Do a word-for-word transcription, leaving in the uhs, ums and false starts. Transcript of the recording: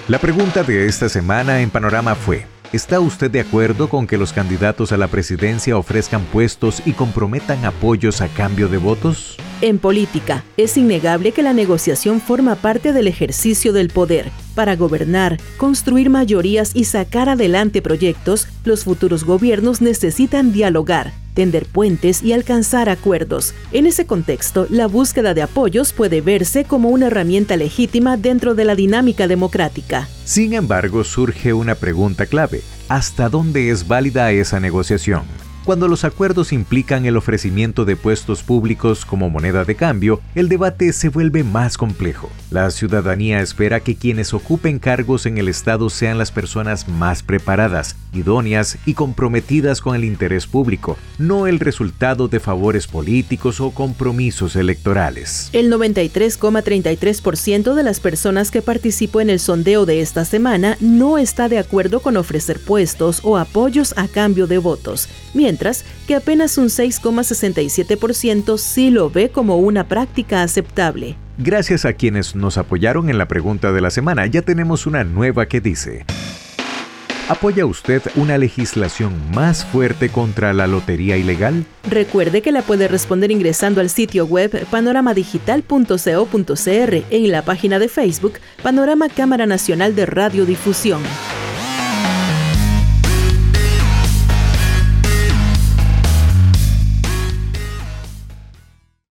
La pregunta de esta semana en Panorama fue: ¿está usted de acuerdo con que los candidatos a la presidencia ofrezcan puestos y comprometan apoyos a cambio de votos? En política, es innegable que la negociación forma parte del ejercicio del poder. Para gobernar, construir mayorías y sacar adelante proyectos, los futuros gobiernos necesitan dialogar, tender puentes y alcanzar acuerdos. En ese contexto, la búsqueda de apoyos puede verse como una herramienta legítima dentro de la dinámica democrática. Sin embargo, surge una pregunta clave: ¿hasta dónde es válida esa negociación? Cuando los acuerdos implican el ofrecimiento de puestos públicos como moneda de cambio, el debate se vuelve más complejo. La ciudadanía espera que quienes ocupen cargos en el Estado sean las personas más preparadas, idóneas y comprometidas con el interés público, no el resultado de favores políticos o compromisos electorales. El noventa y tres coma treinta y tres por ciento de las personas que participó en el sondeo de esta semana no está de acuerdo con ofrecer puestos o apoyos a cambio de votos, mientras que apenas un seis coma sesenta y siete por ciento sí lo ve como una práctica aceptable. Gracias a quienes nos apoyaron en la pregunta de la semana, ya tenemos una nueva que dice: ¿apoya usted una legislación más fuerte contra la lotería ilegal? Recuerde que la puede responder ingresando al sitio web panorama digital punto co punto cr, en la página de Facebook Panorama Cámara Nacional de Radiodifusión.